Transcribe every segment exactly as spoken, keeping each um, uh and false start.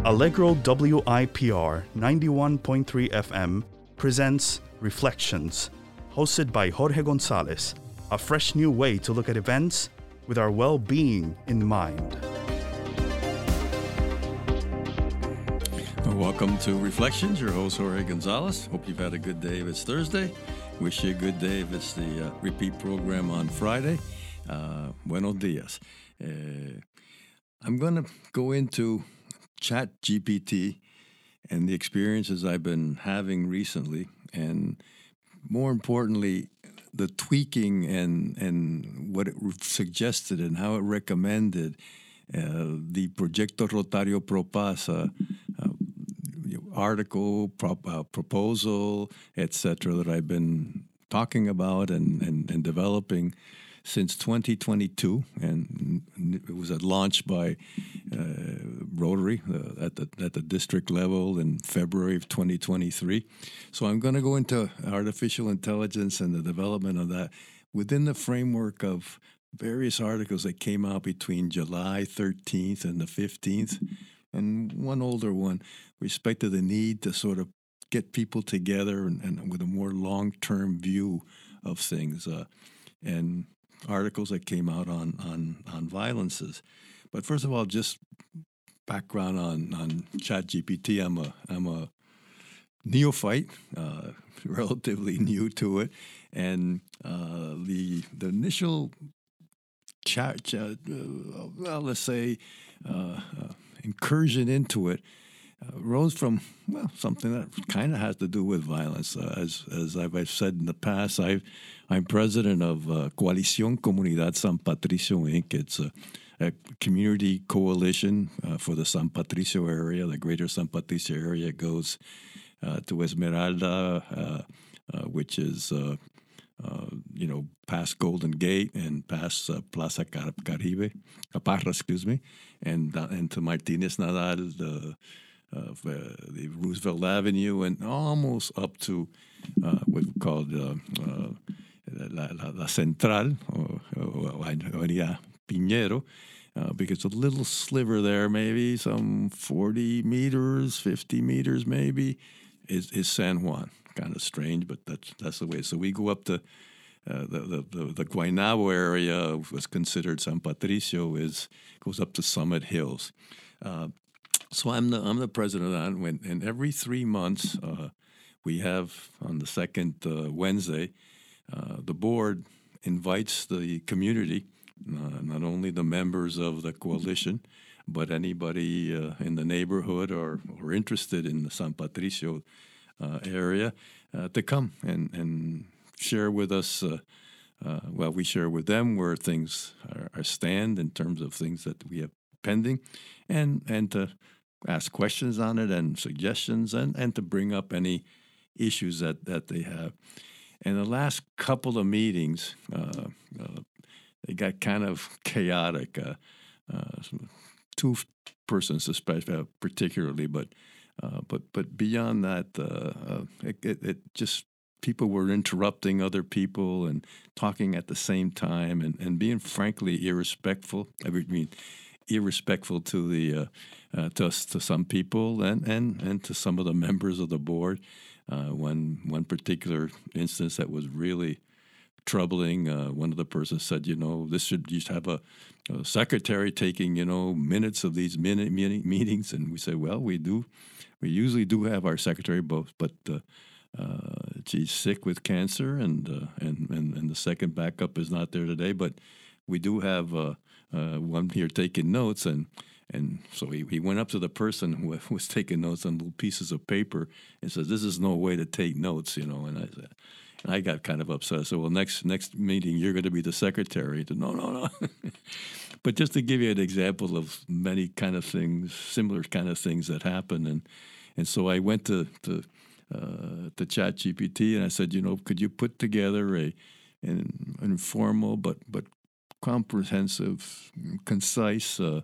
Allegro W I P R ninety-one point three F M presents Reflections, hosted by Jorge Gonzalez, a fresh new way to look at events with our well-being in mind. Welcome to Reflections. Your host, Jorge Gonzalez. Hope you've had a good day if it's Thursday. Wish you a good day if it's the uh, repeat program on Friday. Uh, buenos dias. Uh, I'm going to go into Chat G P T and the experiences I've been having recently, and more importantly, the tweaking and, and what it suggested and how it recommended uh, the Proyecto Rotario Pro Paz uh, uh, article, prop, uh, proposal, et cetera, that I've been talking about and, and, and developing since twenty twenty-two, and it was launched by uh, Rotary uh, at the at the district level in February of twenty twenty-three. So I'm going to go into artificial intelligence and the development of that within the framework of various articles that came out between July thirteenth and the fifteenth, and one older one respect to the need to sort of get people together and, and with a more long-term view of things, uh, and articles that came out on, on, on violences. But first of all, just background on, on ChatGPT. I'm a I'm a neophyte, uh, relatively new to it, and uh, the the initial chat, chat uh, well, let's say, uh, uh, incursion into it uh, rose from well something that kind of has to do with violence. Uh, as as I've, I've said in the past, I've I'm president of uh, Coalición Comunidad San Patricio Incorporated. It's a, a community coalition uh, for the San Patricio area. The greater San Patricio area goes uh, to Esmeralda, uh, uh, which is, uh, uh, you know, past Golden Gate and past uh, Plaza Car- Caribe, Caparra, excuse me, and, uh, and to Martinez Nadal, the, uh, the Roosevelt Avenue, and almost up to uh, what we call uh, uh, La, la, la Central, or, or Avenida Piñero, uh, because a little sliver there, maybe some forty meters, fifty meters maybe, is, is San Juan. Kind of strange, but that's that's the way. So we go up to uh, the, the, the, the Guaynabo area, was considered San Patricio, is goes up to Summit Hills. Uh, so I'm the I'm the president of that, and, and every three months uh, we have on the second uh, Wednesday. Uh, the board invites the community, uh, not only the members of the coalition, but anybody uh, in the neighborhood or, or interested in the San Patricio uh, area uh, to come and, and share with us, uh, uh, well, we share with them where things are, are stand in terms of things that we have pending, and, and to ask questions on it and suggestions, and, and to bring up any issues that, that they have. And the last couple of meetings, uh, uh, they got kind of chaotic. Uh, uh, two persons, especially, uh, particularly, but uh, but but beyond that, uh, uh, it, it, it just people were interrupting other people and talking at the same time, and, and being frankly irrespectful. I mean, irrespectful to the uh, uh, to us, to some people, and, and and to some of the members of the board. Uh, one one particular instance that was really troubling, uh, one of the persons said, you know, this should just have a, a secretary taking, you know, minutes of these minute, minute meetings. And we said, well, we do. We usually do have our secretary, both, but uh, uh, she's sick with cancer, and, uh, and, and, and the second backup is not there today. But we do have uh, uh, one here taking notes, and And so he, he went up to the person who was taking notes on little pieces of paper and says, "This is no way to take notes," you know. And I said, and I got kind of upset. I said, "Well, next next meeting you're going to be the secretary." He said, "No, no, no." But just to give you an example of many kind of things, similar kind of things that happen, and and so I went to to uh, to ChatGPT and I said, you know, could you put together a an informal but but comprehensive, concise uh,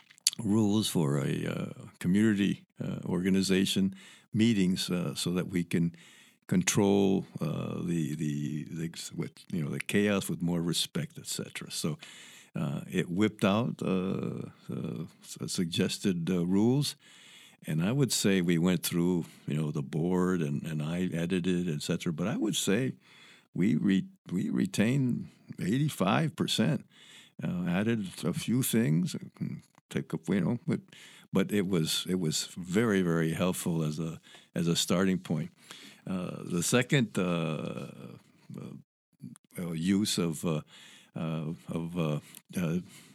rules for a uh, community uh, organization meetings, uh, so that we can control uh, the, the the what, you know the chaos with more respect, et cetera. So uh, it whipped out uh, uh, suggested uh, rules, And I would say we went through, you know, the board and, and I edited, et cetera. But I would say we re, we retained eighty-five percent. Uh, added a few things, take up, you know, but but it was it was very very helpful as a as a starting point. Uh, the second uh, uh, use of uh, uh, of uh, uh,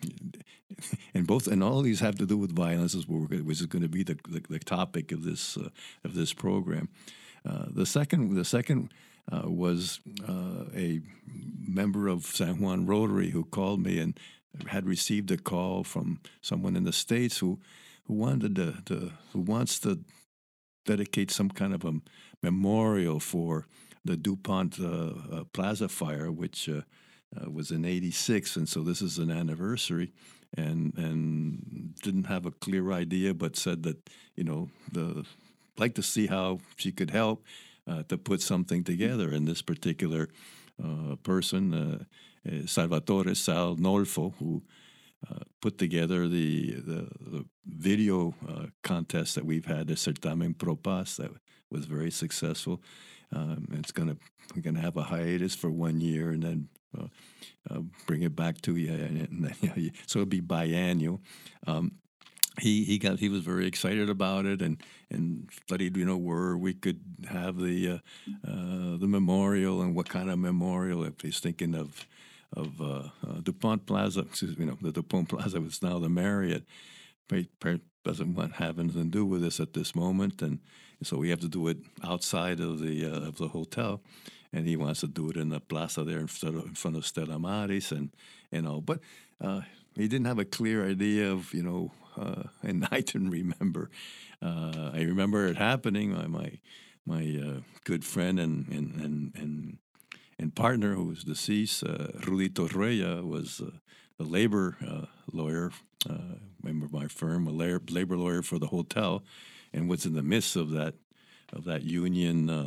and both and all of these have to do with violence, is which is going to be the, the, the topic of this uh, of this program. Uh, the second the second uh, was uh, a member of San Juan Rotary who called me and had received a call from someone in the States who who wanted to, to who wants to dedicate some kind of a memorial for the DuPont uh, uh, Plaza fire, which uh, uh, was in eighty-six, and so this is an anniversary, and and didn't have a clear idea, but said that, you know, the like to see how she could help uh, to put something together. And this particular uh, person, uh, Salvatore Sal Nolfo, who uh, put together the the, the video uh, contest that we've had, the Certamen Pro Paz, that was very successful. Um, it's gonna we're gonna have a hiatus for one year and then uh, uh, bring it back to you, and then, you know, so it'll be biannual. Um, he he got he was very excited about it and and studied, you know, where we could have the uh, uh, the memorial and what kind of memorial. If he's thinking of of uh, uh, DuPont Plaza, excuse me, you know, the DuPont Plaza was now the Marriott. Doesn't want have anything to do with this at this moment, and so we have to do it outside of the uh, of the hotel, and he wants to do it in the plaza there instead of in front of Stella Maris and and all. But uh, he didn't have a clear idea of, you know, uh, and I didn't remember. Uh, I remember it happening. My my, my uh, good friend and and and and, and partner who was deceased, uh, Rudy Torreya, was uh, the labor uh, lawyer. Uh, member of my firm, a labor lawyer for the hotel, and was in the midst of that of that union uh,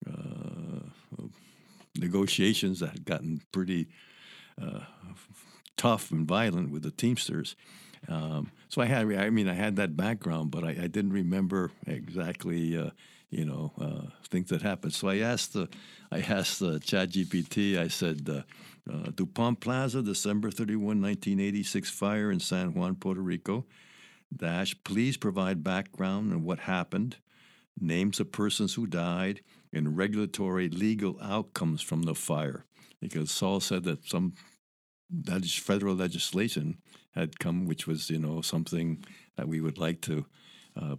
uh, negotiations that had gotten pretty uh, tough and violent with the Teamsters. Um, so I had, I mean, I had that background, but I, I didn't remember exactly, uh, you know, uh, things that happened. So I asked the, I asked the ChatGPT. I said, uh, uh, DuPont Plaza, December thirty-first, nineteen eighty-six fire in San Juan, Puerto Rico. Dash, please provide background on what happened, names of persons who died, and regulatory legal outcomes from the fire. Because Saul said that some that is federal legislation had come, which was, you know, something that we would like to uh,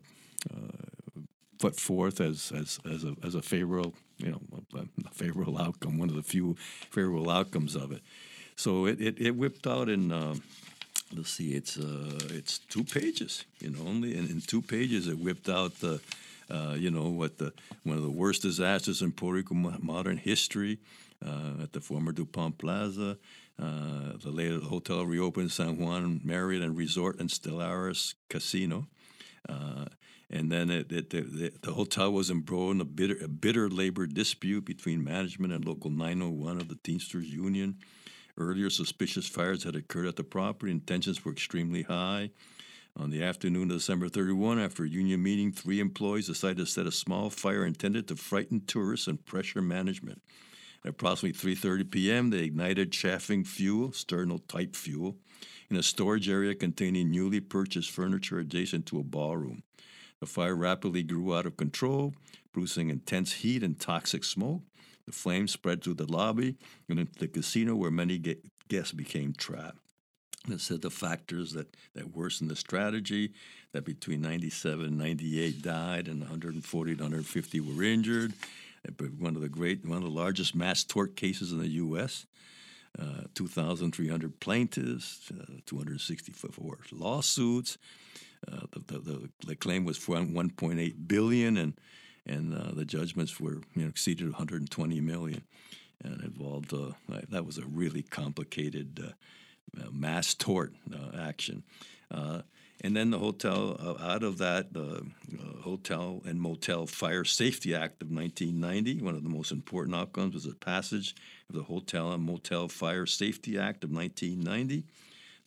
uh, put forth as as as a as a favorable, you know, a favorable outcome, one of the few favorable outcomes of it. So it it, it whipped out in. Uh, let's see, it's uh, it's two pages, you know, only in, in two pages it whipped out the, uh, you know, what the one of the worst disasters in Puerto Rico modern history uh, at the former DuPont Plaza. Uh, the later hotel reopened San Juan Marriott and Resort and Stellaris Casino. Uh, and then it, it, the, the hotel was embroiled in a bitter, a bitter labor dispute between management and Local nine oh one of the Teamsters Union. Earlier suspicious fires had occurred at the property and tensions were extremely high. On the afternoon of December thirty-first, after a union meeting, three employees decided to set a small fire intended to frighten tourists and pressure management. At approximately three thirty p.m., they ignited chaffing fuel, sternal-type fuel, in a storage area containing newly purchased furniture adjacent to a ballroom. The fire rapidly grew out of control, producing intense heat and toxic smoke. The flames spread through the lobby and into the casino, where many guests became trapped. It said the factors that, that worsened the strategy, that between ninety-seven and ninety-eight died and one hundred forty to one hundred fifty were injured. One of the great, one of the largest mass tort cases in the U S Uh, two thousand three hundred plaintiffs, uh, two hundred sixty-four lawsuits. Uh, the, the, the, the claim was for one point eight billion dollars, and and uh, the judgments were, you know, exceeded one hundred twenty million dollars, and involved. Uh, that was a really complicated uh, uh, mass tort uh, action. Uh, and then the hotel, uh, out of that, the uh, Hotel and Motel Fire Safety Act of nineteen ninety, one of the most important outcomes was the passage of the Hotel and Motel Fire Safety Act of nineteen ninety.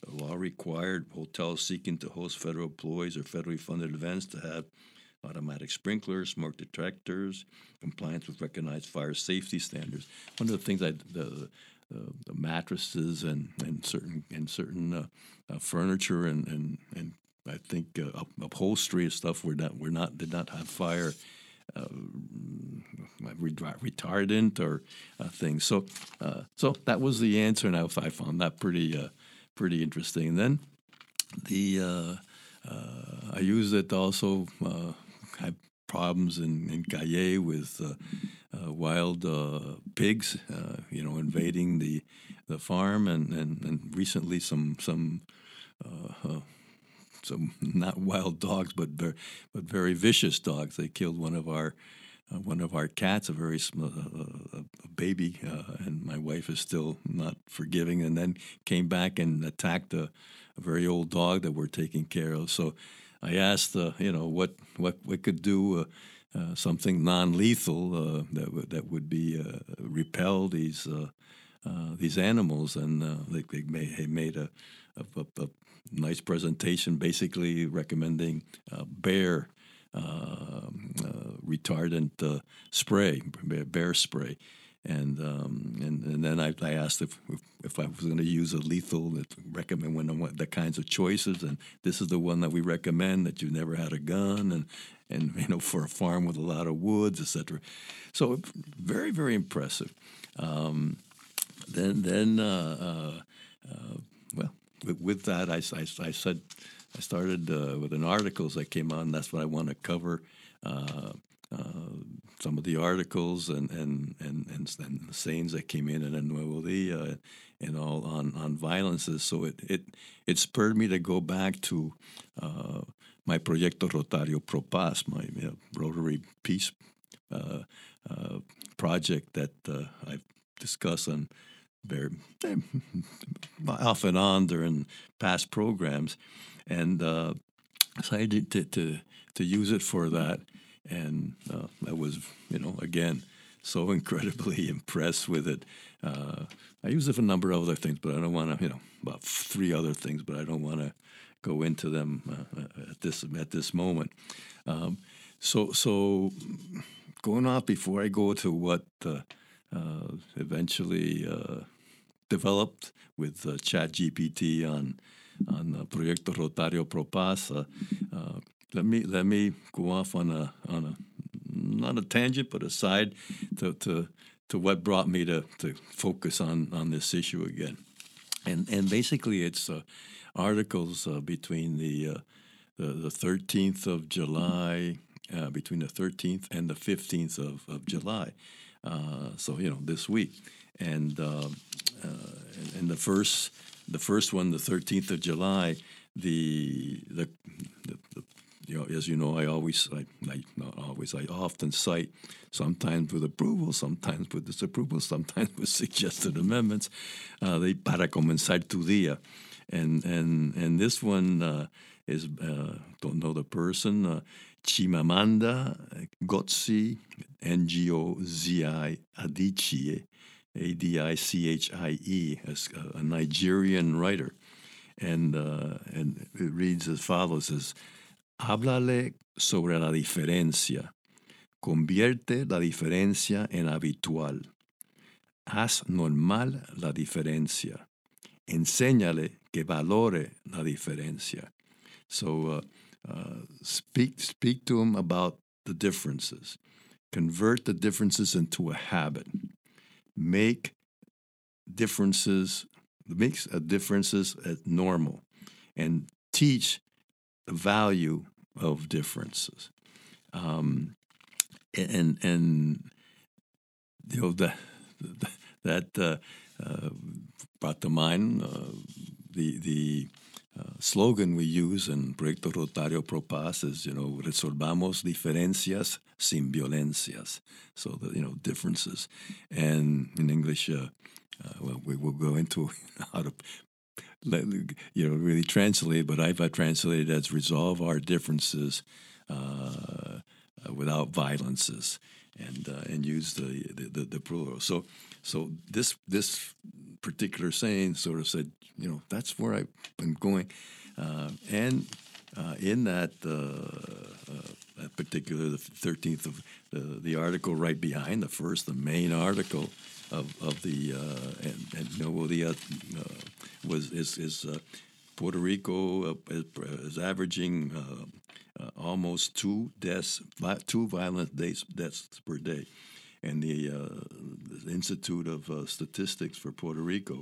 The law required hotels seeking to host federal employees or federally funded events to have automatic sprinklers, smoke detectors, compliance with recognized fire safety standards. One of the things I the uh, the mattresses and, and certain and certain uh, uh, furniture and, and, and I think uh, upholstery and stuff were not were not did not have fire uh, retardant or uh, things. So uh, so that was the answer, and I, I found that pretty uh, pretty interesting. And then the uh, uh, I used it also. Uh, had problems in in Calle with uh, uh, wild uh, pigs, uh, you know, invading the the farm, and, and, and recently some some uh, uh, some not wild dogs, but very, but very vicious dogs. They killed one of our uh, one of our cats, a very small uh, a baby, uh, and my wife is still not forgiving. And then came back and attacked a, a very old dog that we're taking care of. So I asked, uh, you know, what what we could do. Uh, Uh, something non-lethal uh, that w- that would be uh, repel these uh, uh, these animals, and uh, they, they made, they made a, a, a, a nice presentation, basically recommending uh, bear uh, uh, retardant uh, spray, bear, bear spray, and um, and and then I, I asked if if I was going to use a lethal, that recommend when I want the kinds of choices, and this is the one that we recommend, that you never had a gun, and. and, you know, for a farm with a lot of woods, et cetera. So very, very impressive. Um, then, then, uh, uh, uh, well, with, with that, I, I, I said, I started uh, with an articles that came on. That's what I want to cover. Uh, uh, some of the articles and and, and, and, and the sayings that came in in Nuevo Dia and all on, on violences. So it, it, it spurred me to go back to uh, my Proyecto Rotario Pro Paz, my you know, Rotary Peace uh, uh, project that uh, I've discussed on very off and on during past programs, and uh, decided to, to to use it for that, and uh, I was, you know, again, so incredibly impressed with it. Uh, I use it for a number of other things, but I don't want to, you know, about three other things, but I don't want to go into them uh, at this at this moment. Um, so so going off before I go to what uh, uh, eventually uh, developed with uh, ChatGPT on on uh, Proyecto Rotario Pro Paz, uh, uh, let me let me go off on a on a not a tangent but a side to to, to what brought me to, to focus on, on this issue again, and and basically it's. Uh, articles uh, between the, uh, the the thirteenth of July, uh, between the thirteenth and the fifteenth of, of July. Uh, so, you know, this week. And, uh, uh, and the first the first one, the thirteenth of July, the, the, the, the you know, as you know, I always, I, I not always, I often cite, sometimes with approval, sometimes with disapproval, sometimes with suggested amendments, uh, the Para Comenzar Tu Día. And and and this one uh, is uh, don't know the person, uh, Chimamanda Ngozi N G O Z I Adichie, A D I C H I E, a, a Nigerian writer, and uh, and it reads as follows: "Says, háblale sobre la diferencia, convierte la diferencia en habitual, haz normal la diferencia." Enséñale que valore la diferencia. So uh, uh, speak speak to him about the differences. Convert the differences into a habit. Make differences, makes a differences as normal, and teach the value of differences. Um, and and you know that that. Uh, Uh, brought to mind uh, the the uh, slogan we use in Proyecto Rotario Pro Paz is, you know, resolvamos diferencias sin violencias. So the, you know, differences, and in English, uh, uh, well, we will go into how to, you know, really translate. But I've translated as resolve our differences uh, uh, without violences, and uh, and use the the, the, the plural. So. So this this particular saying sort of said, you know, that's where I've been going. Uh, and uh, in that, uh, uh, that particular, the thirteenth of the, the article right behind the first, the main article of, of the, uh, and, and you know, well, the, uh, uh, was, is, is uh, Puerto Rico uh, is, is averaging uh, uh, almost two deaths, two violent deaths, deaths per day. And the, uh, the Institute of uh, Statistics for Puerto Rico,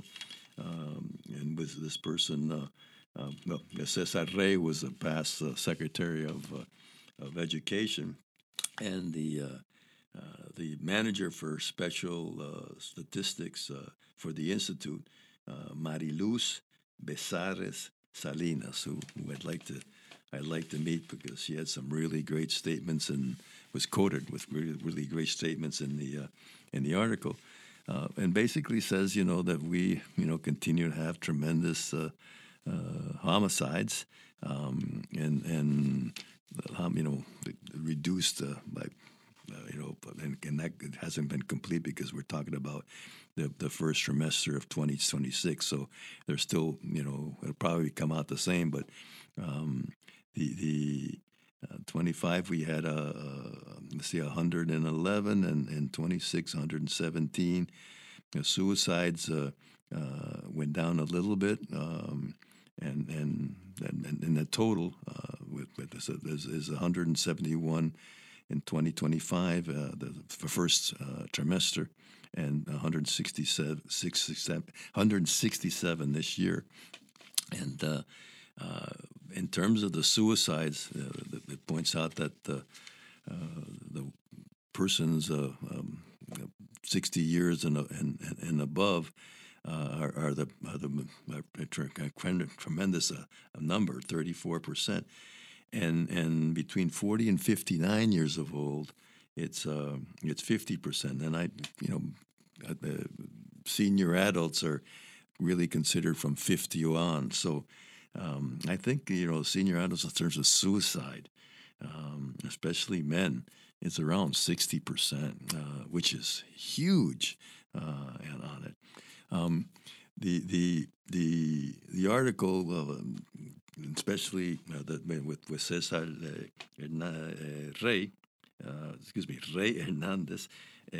um, and with this person, uh, uh, well, Cesar Rey was a past uh, Secretary of uh, of Education, and the uh, uh, the manager for special uh, statistics uh, for the Institute, uh, Mariluz Besares Salinas, who, who I'd like to I'd like to meet because she had some really great statements and was quoted with really, really great statements in the uh, in the article, uh, and basically says, you know, that we, you know, continue to have tremendous uh, uh, homicides, um, and and um, you know, reduced uh, by, uh, you know, and, and that it hasn't been complete because we're talking about the the first trimester of twenty twenty-six. So there's still, you know, it'll probably come out the same, but um, the the uh, twenty-five we had a uh, let's see one hundred eleven, and and twenty-six one hundred seventeen. You know, suicides uh, uh, went down a little bit, um, and and and and the total uh, with, with this is, is one hundred seventy-one in twenty twenty-five, uh, the, the first uh, trimester, and one hundred sixty-seven, one hundred sixty-seven this year. And uh, uh, in terms of the suicides, uh, it points out that the, uh, the persons uh, um, sixty years and, and, and above uh, are, are the, are the are tremendous uh, number, thirty-four percent. And and between forty and fifty-nine years of old, it's uh, it's fifty percent. And I, you know, the senior adults are really considered from fifty on. So um, I think, you know, senior adults in terms of suicide, um, especially men, it's around sixty percent, uh, which is huge uh, on it. Um, the the the the article. Uh, Especially uh, that with with Cesar uh, Herna, uh, Rey, uh, excuse me, Rey Hernandez, uh,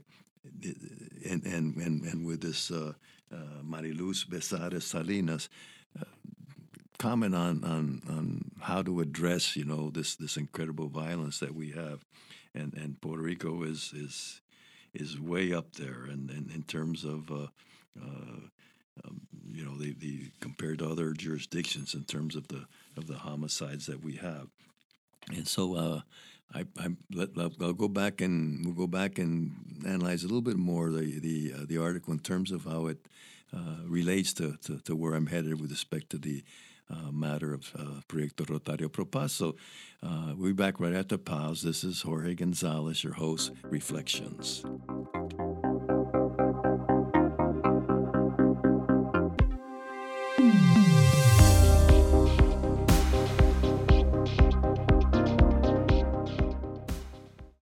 and, and and and with this uh, uh, Mariluz Besares Salinas, uh, comment on, on on how to address, you know, this this incredible violence that we have, and and Puerto Rico is is is way up there, and, and in terms of. Uh, uh, Um, you know, the, the compared to other jurisdictions in terms of the of the homicides that we have, and so uh, I, I let, I'll go back and we'll go back and analyze a little bit more the the uh, the article in terms of how it uh, relates to, to, to where I'm headed with respect to the uh, matter of uh, Proyecto Rotario Pro Paz. So uh, we'll be back right after pause. This is Jorge Gonzalez, your host, Reflections.